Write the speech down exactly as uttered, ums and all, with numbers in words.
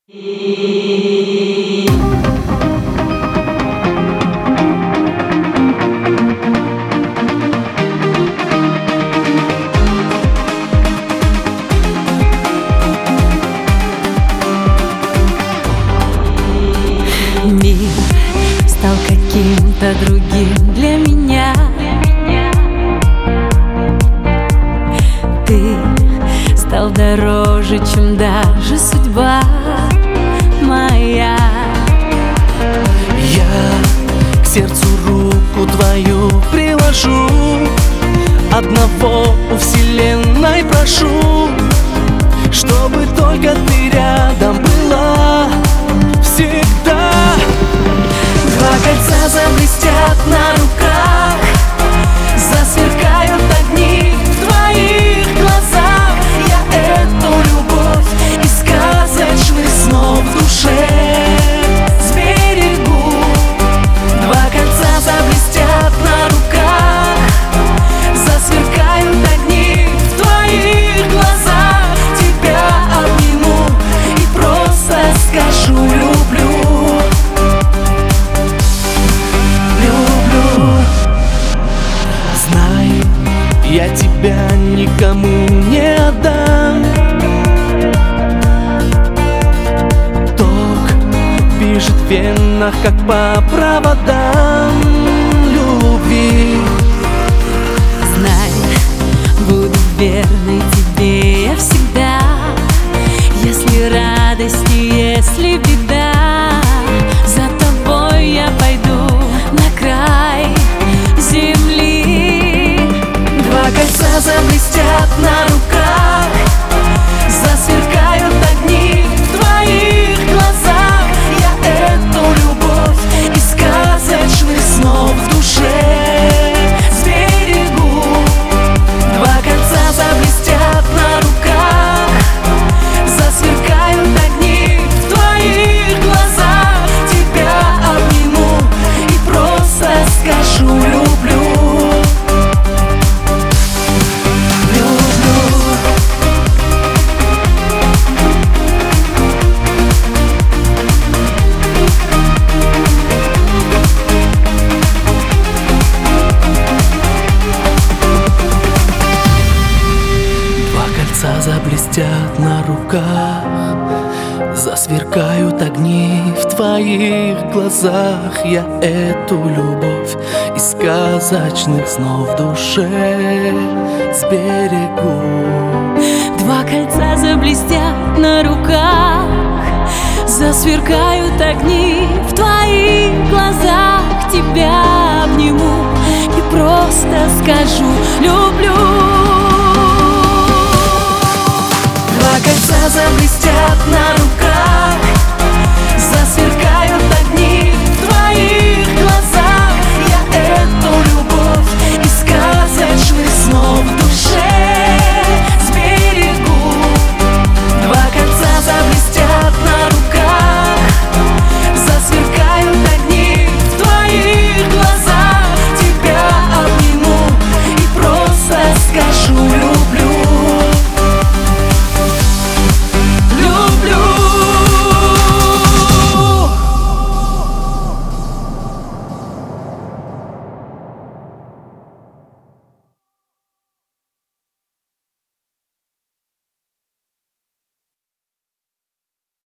Мир стал каким-то другим для меня. Ты стал дороже, чем даже судьба моя. Я к сердцу руку твою приложу, одного у вселенной прошу, чтобы только ты рядом была всегда. Два кольца заблестят на руках, засверкают огни в твоих глазах. Я эту любовь из сказочных снов в душе сберегу. Два кольца заблестят на руках, засверкают огни в твоих глазах. Тебя обниму и просто скажу: люблю. Я тебя никому не отдам. Ток бежит в венах, как по проводам любви. Знай, буду верной тебе я всегда. Если радость и если беда, за тобой я пойду на край земли. Два кольца заблестят на руках, засверкают огни в твоих глазах. Я эту любовь из сказочных снов в душе сберегу. Два кольца заблестят на руках, засверкают огни в твоих глазах. Тебя обниму и просто скажу: люблю. Заблестят на руках, засверкают огни в твоих глазах. Я эту любовь из сказочных снов в душе сберегу. Два кольца заблестят на руках, засверкают огни в твоих глазах. Тебя обниму и просто скажу: люблю. Два кольца заблестят